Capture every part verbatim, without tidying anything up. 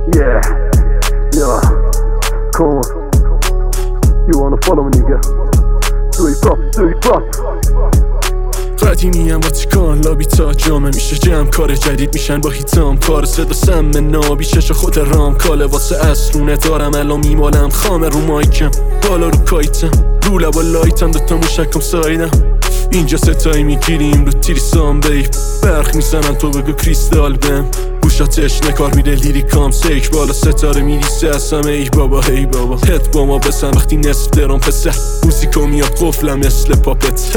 Yeah, yeah, come on. You wanna follow me nigga? Do it pop, do it pop. قدیمی هم با تیکان لابی تا جامعه میشه جمع کار جدید میشن با هیتام کار صدا سم نابی چش خود رام کاله واسه اصلونه دارم الان میمالم خامه رو مایکم بالا رو کایتم رو لبا لایتم دوتا موشکم سایدم اینجا ستایی میگیریم رو تیری سام بیب برخ میزنم تو بگو کریستال بم گوشا تشنه کار میره لیریکام سیک بالا ستاره میریسه اصلا ای بابا هی بابا هد با ما بسن وقتی نصف درام پسه موسیکو میاد قفلم مثل پاپت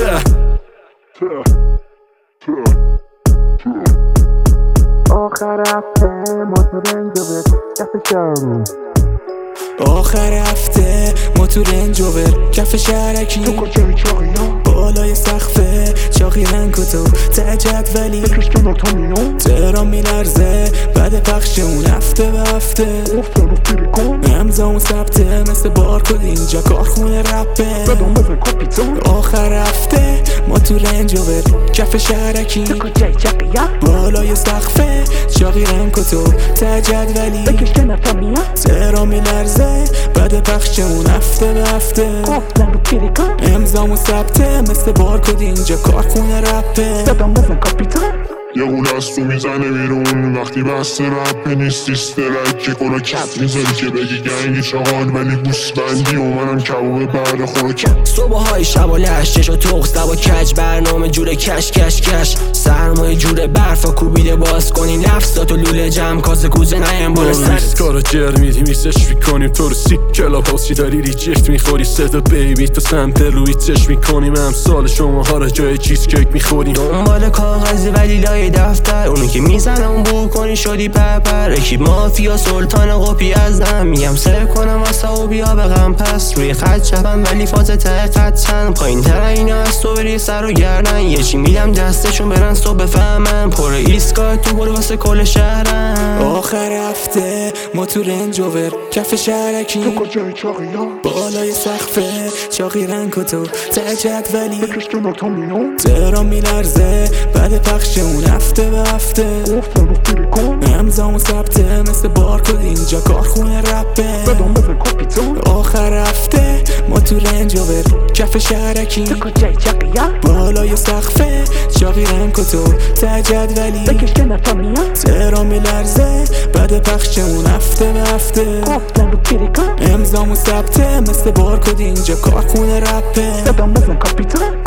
آخر هفته ما تو رنج و بر کف شهرون آخر هفته ما تو رنج و بر کف شهرکی تو کجای چاقی ها بالای سقفه چاقی رنگ و تو تجد ولی بکش کنار تا میام تهران میلرزه بعد پخش اون هفته به هفته افتاد و پیری کن امضا اون ثبته مثل بارکد اینجا کارخونه رپه بدون بزن کاپیتان آخر هفته ما تو رنج و بر کف شهرکی تو کجای چاقی ها بالای سقفه چاقی رنگ و تو تجد ولی بکش کنار تا میام تهران میلرزه بعد پخش اون هفته به هفته افتاد و پیری کن امضامو ثبته مثل بارکد اینجا کارخونه رپه بدون بزن کاپیتان یه غول از تو میزنه بیرون وقتی بسته رپه نیست استرک که کلا کپ میذاری که بگی گنگی چاقال ولی گوسفندی و منم کباب بعد خوراکم صبح های شب و لش چش و تخص دب و کج برنامه جور کش کش کش سرمایه جور برفا کوبیده باز کنی نفسات و لوله جمع کاسه کوزه نیم بالا سر کارا جر میدیم ریسش میکنیم تو رو سی کلاب هاوسی داری ریجکت میخوری صدا بیبی تو سمپل روی چش میکنیم امثال شما ها را جای چیز کیک میخوریم دنبال کاغذ ولی لای دفتر اونو که میزنه اون بو کنی شدی پرپر اکیب مافیا سلطان قپی ازم میگم سر کنم اصلا و بیا بغم پس روی خط چپم ولی فاز ته خطن پایین تر اینا از تو بری سر و گردن یه چی میدم دستشون برن صبح بفهمم پر ایسکای تو برو واسه کل شهرم آخر هفته ما تو رنج و بر کف شهرکی تو کجای چاقی ها بالای سقفه چاقی رنگ و تو تجد ولی بکش کنار تا میام تهران میلرزه بعد پخش اون هفته به هفته افتاد و پیری کن امضامو ثبته مثل بارکد اینجا کارخونه رپه بدون بزن کاپیتان آخر هفته ما تو رنج و بر کف شهرکی تو کجای چاقی ها بالای سقفه چاقی رنگ و تو تجد ولی بکش کنار تا میام تهران میلرزه بعد پخش اون هفته به هفته افتاد و پیری کن امضامو ثبته مثل بارکد اینجا کارخونه رپه بدون بزن کاپیتان